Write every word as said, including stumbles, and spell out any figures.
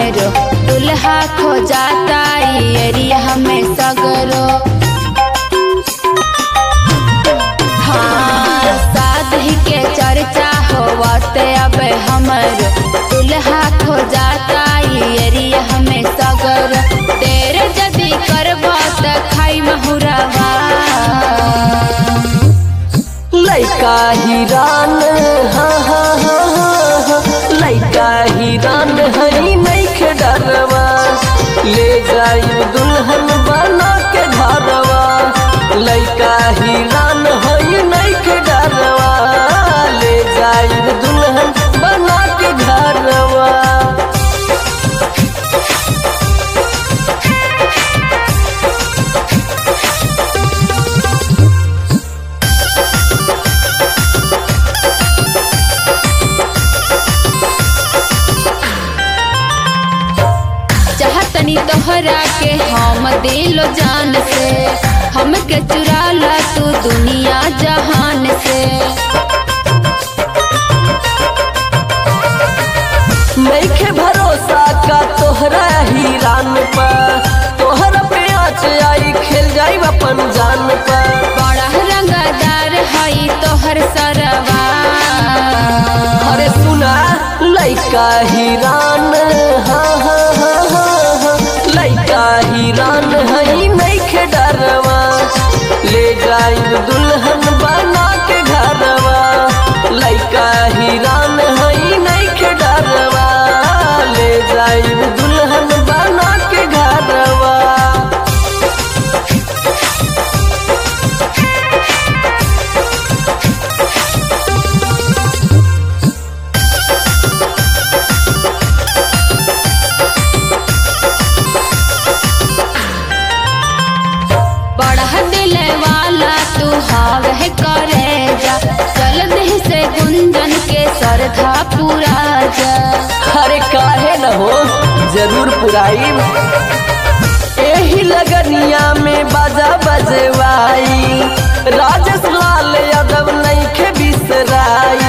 हमरो दुल्हा खो जाता एरिया में सगरो। हाँ शादी के चर्चा होवते अब हमरो दुल्हा खो जाता एरिया में सगरो। तेरे जदी करबा त खाई महुरवा लइका हिरान हाँ हाँ हाँ हाँ लइका हिरान हई नइखे डरवा ले जाई दुल्हन बना के घरवा। लइका हिरान हई नइखे डरवा ले जाई दुल्हन बना के घरवा। चाहतनी तोहरा के हम दिलो जान से हमके चुरा ला तू दुनिया जहान से। नइखे भरोसा का तोहरा हिरान पर तोहरा पे आँच आई खेल जाई अपन जान पर। बड़ा रंगदार हई तोहर सरवा अरे सुना लइका हिरान हाँ हाँ हाँ हाँ हाँ लइका हिरान हई नइखे डरवा ले जाई दुल्हन बना के घरवा। लइका हिरान हई नइखे डरवा ले जाई दुल्हन बना के घरवा। बड़ा दिल वाला तू हाव है करे जा चल देह से गुंजन के सरधा पूरा जा। अरे काहे न हो जरूर पुराई एही लगनिया में बाजा बजवाई। राजेश लाल यादव नइखे बिसराई